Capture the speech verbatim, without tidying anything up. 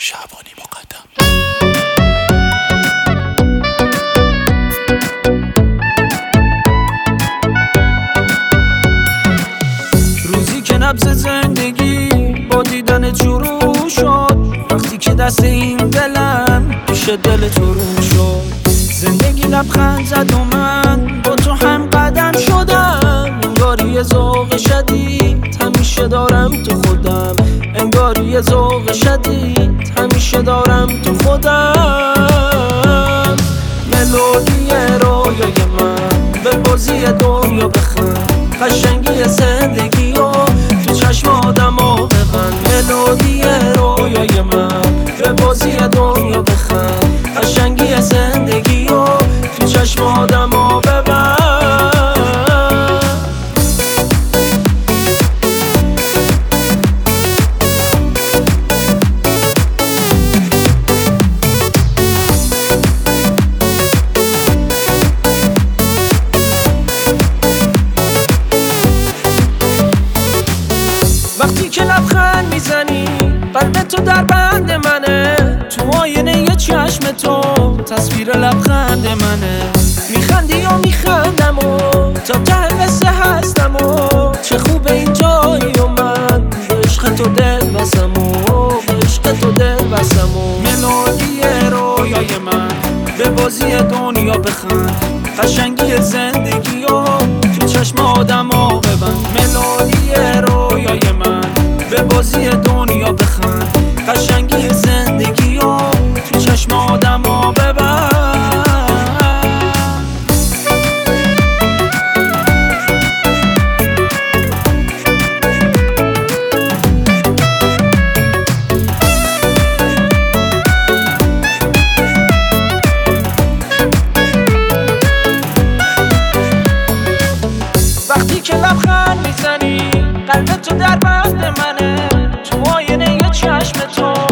شعبانی مقدم. روزی که نبض زندگی با دیدن شروع شد، وقتی که دست این دلم پیش دل تو رو شد، زندگی لبخند زد و من با تو هم قدم شدم. انگاری یه ذوق شدید همیشه دارم تو خودم، انگاری یه ذوق شدید همیشه دارم تو خودم. ملودی رویای من به بازی دنیا بخند، قشنگی زندگی و تو چشم آدم ها ببند. ملودی رویای من به بازی دنیا بخند، قشنگی زندگی و تو چشم آدم ها ببند. وقتی که لبخند میزنی قلب تو در بند منه، تو آینه یه چشم تو تصویر لبخند منه. میخندی و میخندم و تا ته قصه هستم و چه خوب این جایی و من به عشق تو دل بسم و به عشق تو دل بسم و ملودی رویای من به بازی دنیا بخند، قشنگی زندگی و تو چشم آدم ها ببند. ملودی رویای من به بازی دنیا بخند، قشنگی زندگی و تو چشم آدم ها ببند. وقتی که لبخند میزنی قلب تو در بند منه، تو آینه یه چشم تو